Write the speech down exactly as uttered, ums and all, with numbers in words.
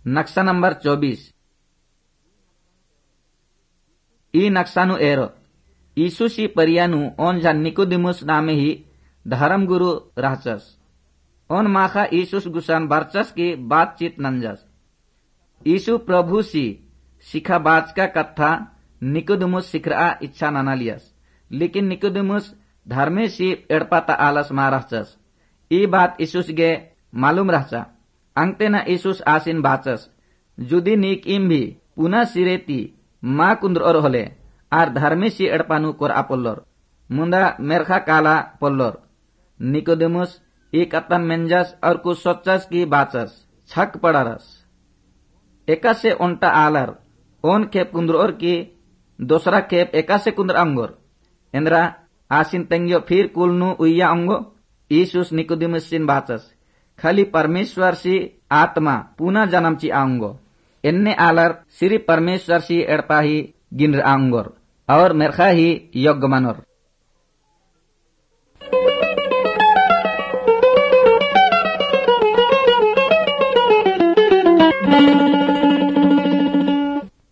नक्शा नंबर चौबीस। ई नक्शानु एरो यीशु सी परियानु ओन जा निकोदिमुस नामे ही धर्म गुरु रहचस। ओन माखा यीशुस गुसान बरचस की बातचीत नंजस। यीशु प्रभु सी सिखा बाच का कथा निकोदिमुस सिखरा इच्छा नानालियस, लेकिन निकोदिमुस धर्मे सी एड़पाता आलस मा रहचस। ई बात यीशुस गे मालूम रहचा। अंगते न यीशुस आसिन बाचस जुदी नीक इम भी पुनः सिरेती मा कुंद्र और होले आर धर्मे सी एड़पानु कोर आपोल्लोर मुंदा मेरखा काला पोल्लोर। निकोदेमुस एक अतन मेंजस और कुछ सोचस की बाचस छक पड़ारस। एका से ओंटा आलर ओन खेप कुंद्र और की दूसरा खेप एका से कुंद्र अंगोर इंद्रा आसिन तेंग्यो फिर कुलनु उइया अंगो। यीशुस निकोदेमुस सिन बाचस खाली परमेश्वर सी आत्मा पुनः जन्म ची आंगो इन्ने आलर श्री परमेश्वर सी एड़पा ही गिनर आंगोर और मेरखा ही योग्य मनोर।